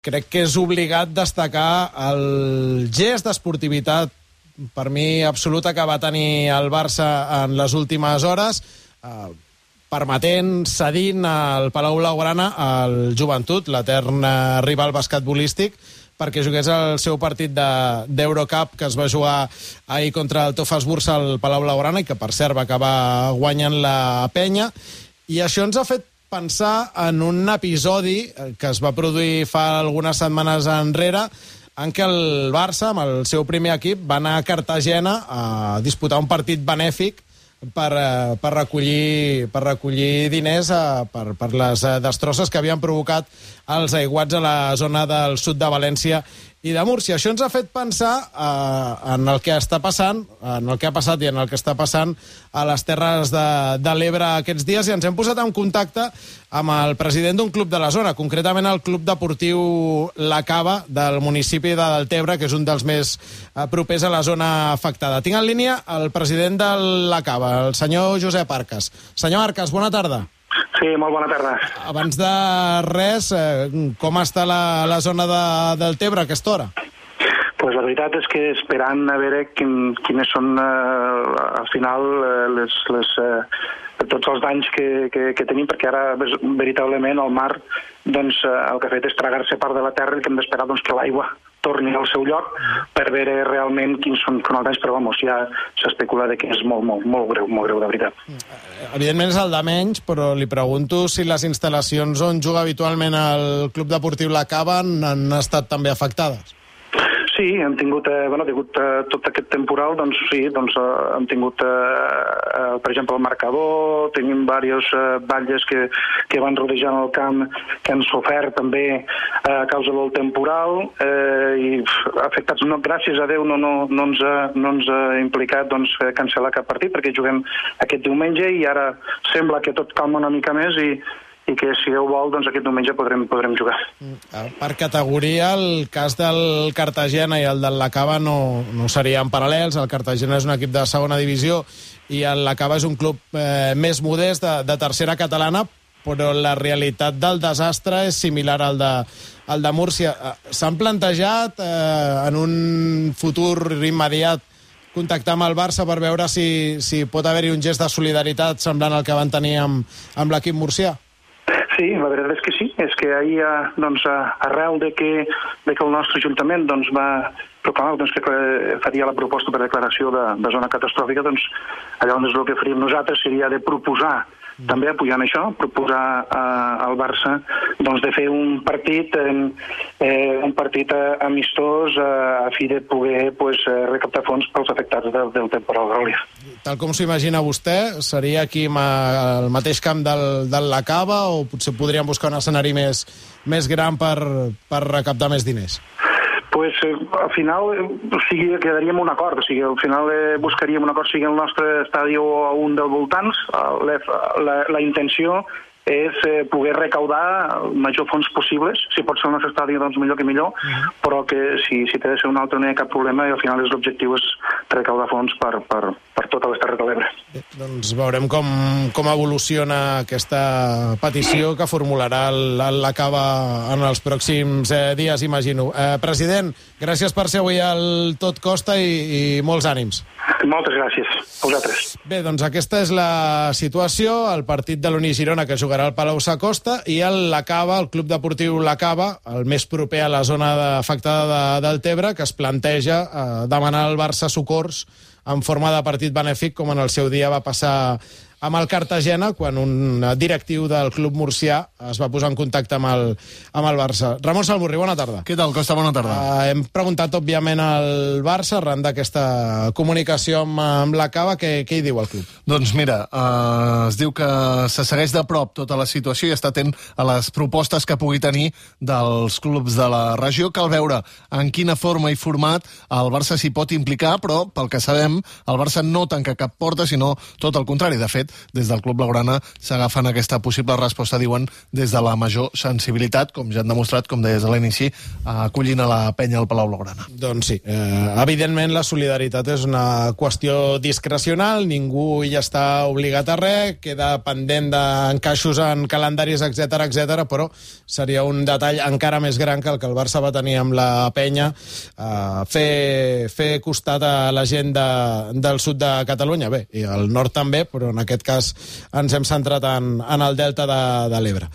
crec que és obligat destacar el gest d'esportivitat, per mi absoluta, que va tenir el Barça en les últimes hores, permetent, cedint al Palau Blaugrana al Joventut, l'etern rival basquetbolístic, perquè jugués el seu partit d'Eurocup que es va jugar ahir contra el Tofasburg al Palau Blaugrana i que, per cert, va acabar guanyant la penya. I això ens ha fet pensar en un episodi que es va produir fa algunes setmanes enrere, en què el Barça, amb el seu primer equip, va anar a Cartagena a disputar un partit benèfic per recollir diners per les destrosses que havien provocat els aiguats a la zona del sud de València i de Múrcia. Això ens ha fet pensar en el que està passant, en el que ha passat i en el que està passant a les Terres de l'Ebre aquests dies, i ens hem posat en contacte amb el president d'un club de la zona, concretament el Club Deportiu La Cava del municipi de Deltebre, que és un dels més propers a la zona afectada. Tinc en línia el president de La Cava, el senyor Josep Arcas. Senyor Arcas, bona tarda. Sí, molt bona tarda. Abans de res, com està la zona de Deltebre a aquesta hora? Pues la veritat és que esperant a veure quines són al final tots els danys que tenim, perquè ara veritablement el mar doncs, el que ha fet és tragar-se part de la terra i que hem d'esperar doncs, que l'aigua torni al seu lloc per veure realment quins són els danys, però vamos, ja s'especula que és molt greu, de veritat. Evidentment és el de menys, però li pregunto si les instal·lacions on juga habitualment el Club Deportiu La Cava han estat també afectades. Sí, hem tingut, tot aquest temporal, doncs sí, hem tingut, per exemple, el marcador, tenim diverses batlles que van rodejant el camp, que han sofert també a causa del temporal, i afectats, gràcies a Déu, no ens ha implicat cancel·lar cap partit, perquè juguem aquest diumenge i ara sembla que tot calma una mica més i que, si Déu vol, doncs aquest diumenge podrem jugar. Per categoria, el cas del Cartagena i el del La Cava no serien paral·lels. El Cartagena és un equip de segona divisió i el La Cava és un club més modest de tercera catalana, però la realitat del desastre és similar al de Múrcia. S'han plantejat en un futur immediat contactar amb el Barça per veure si pot haver-hi un gest de solidaritat semblant al que van tenir amb l'equip murcià? Sí, la veritat és que sí. És que ahir, arrel de que el nostre Ajuntament va proclamar que faria la proposta per declaració de zona catastròfica, doncs allò el que faríem nosaltres seria de proposar, també apoyant això, proposar al Barça de fer un partit amistós a fi de poder recaptar fons pels afectats del temporal Gròlia. Tal com s'ho imagina vostè, seria aquí al mateix camp del La Cava o potser podríem buscar un escenari més gran per recaptar més diners? Pues al final quedaríem un acord, al final buscaríem un acord, sigui el nostre estadi o un dels voltants. La intenció és poder recaudar el major fons possibles. Si pot ser el nostre estadi, doncs millor que millor, però que si té de ser un altre no hi ha cap problema i al final l'objectiu és recaudar fons per totes les Terres de l'Ebre. Doncs veurem com evoluciona aquesta petició que formularà La Cava en els pròxims dies, imagino. President, gràcies per ser avui al Tot Costa i molts ànims. Moltes gràcies a vosaltres. Bé, doncs aquesta és la situació. El partit de l'Uni Girona, que jugarà al Palau Sacosta, i el La Cava, el Club Deportiu La Cava, el més proper a la zona afectada de Deltebre, que es planteja demanar al Barça socors en forma de partit benèfic, com en el seu dia va passar amb el Cartagena, quan un directiu del club murcià es va posar en contacte amb el Barça. Ramon Salmurri, bona tarda. Què tal, Costa? Bona tarda. Hem preguntat, òbviament, al Barça, arran d'aquesta comunicació amb La Cava. Què hi diu el club? Doncs mira, es diu que se segueix de prop tota la situació i està atent a les propostes que pugui tenir dels clubs de la regió. Cal veure en quina forma i format el Barça s'hi pot implicar, però, pel que sabem, el Barça no tanca cap porta, sinó tot el contrari. De fet, des del Club Blaugrana s'agafen aquesta possible resposta, diuen, des de la major sensibilitat, com ja han demostrat, com deies a l'inici, acollint a la penya al Palau Blaugrana. Doncs sí, evidentment la solidaritat és una qüestió discrecional, ningú hi està obligat a res, queda pendent d'encaixos en calendaris, etc, però seria un detall encara més gran que el Barça va tenir amb la penya, fer costat a la gent del sud de Catalunya, bé, i al nord també, però en aquest cas ens hem centrat en el delta de l'Ebre.